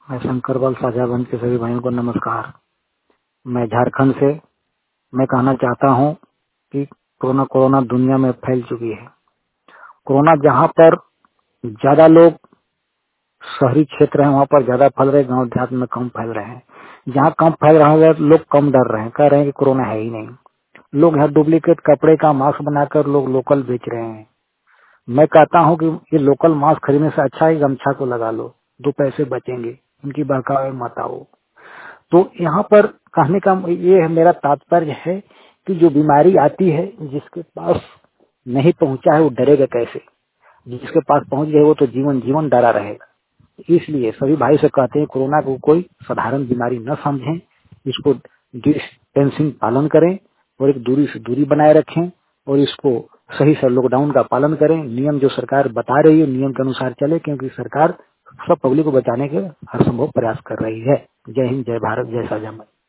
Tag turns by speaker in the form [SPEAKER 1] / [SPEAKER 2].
[SPEAKER 1] मैं शंकरपाल साझाबंद के सभी भाइयों को नमस्कार। मैं झारखंड से। मैं कहना चाहता हूं कि कोरोना दुनिया में फैल चुकी है। कोरोना जहां पर ज्यादा लोग शहरी क्षेत्र हैं वहां पर ज्यादा फैल रहे हैं, गांव देहात में कम फैल रहे हैं। जहां कम फैल रहा है लोग कम डर रहे हैं, कह रहे हैं कि कोरोना है ही नहीं। लोग यहाँ डुप्लीकेट कपड़े का मास्क बनाकर लोग लोकल बेच रहे हैं। मैं कहता हूं कि ये लोकल मास्क खरीदने से अच्छा है गमछा को लगा लो, 2 पैसे बचेंगे। उनकी बहकावे मत आओ। तो यहाँ पर कहने का ये है, मेरा तात्पर्य है कि जो बीमारी आती है जिसके पास नहीं पहुंचा है वो डरेगा कैसे। जिसके पास पहुंच गए वो तो जीवन जीवन डरा रहेगा। इसलिए सभी भाई से कहते हैं कोरोना को कोई साधारण बीमारी न समझें, इसको डिस्टेंसिंग पालन करें और एक दूरी से दूरी बनाए रखें और इसको सही से लॉकडाउन का पालन करें। नियम जो सरकार बता रही है नियम के अनुसार चले, क्योंकि सरकार सब पब्लिक को बचाने के हर संभव प्रयास कर रही है। जय हिंद, जय भारत, जय साझा।